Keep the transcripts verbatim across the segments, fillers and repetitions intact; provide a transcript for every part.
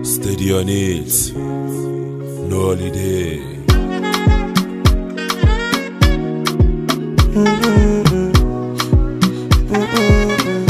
Steady on it, no holiday. Mm-hmm. Mm-hmm.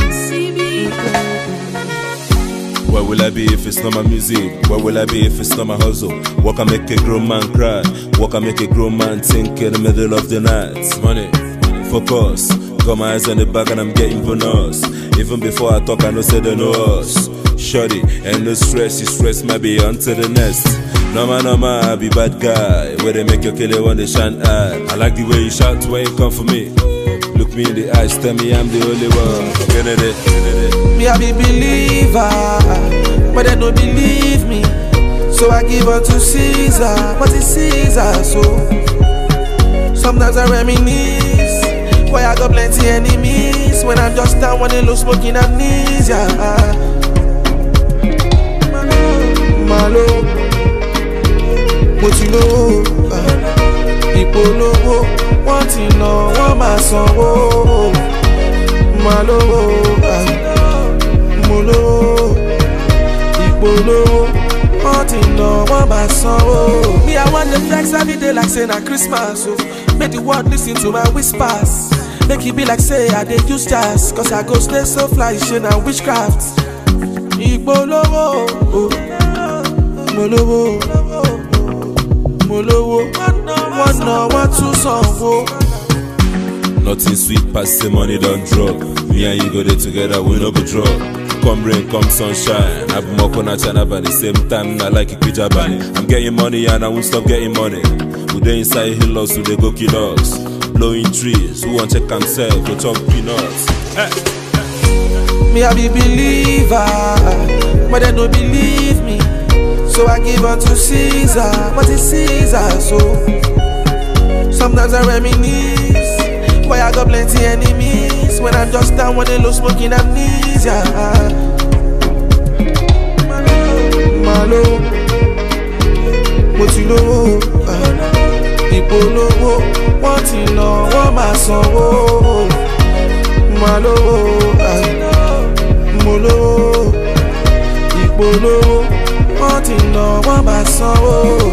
Where will I be if it's not my music? Where will I be if it's not my hustle? What can make a grown man cry? What can make a grown man think in the middle of the night? Money, focus. Got my eyes on the back and I'm getting bonus. Even before I talk, I know say they know us. Shorty, and no stress, you stress might be on to the next. No man, no man, I be bad guy. Where they make your killer when they shine eye. I like the way you shout when you come for me. Look me in the eyes, tell me I'm the only one. Get it, get it. Me I be believer, but they don't believe me. So I give up to Caesar, but it's Caesar. So sometimes I reminisce. Why I got plenty enemies when I'm just down when they low smoking amnesia. Malo, what you know? People know one thing, no one my son. Malo, Molo, people know one thing, no one my son. Me I want the flex every day like saying at Christmas. So make the world listen to my whispers. Make it be like say I dey use jazz. Cause I go stay so fly, shit and witchcraft. Igbo-lowo, Molowo, Molowo, one no, one two song. Nothing sweet past the money don't drop. Me and you go there together, we no go drop. Come rain, come sunshine. I be more on China by the same time. I like it Kijabani. I'm getting money and I won't stop getting money. We dey inside hills, so they go kill us. Blowing trees, who want check himself, we talk peanuts. Hey. Me I be believer, but they don't believe me. So I give up to Caesar, but it's Caesar. So sometimes I reminisce. Why I got plenty enemies when I'm just down when they low smoking amnesia. Malo, what you know? People know one thing, no one my son. Malo, Molo, people know one thing, no one my son.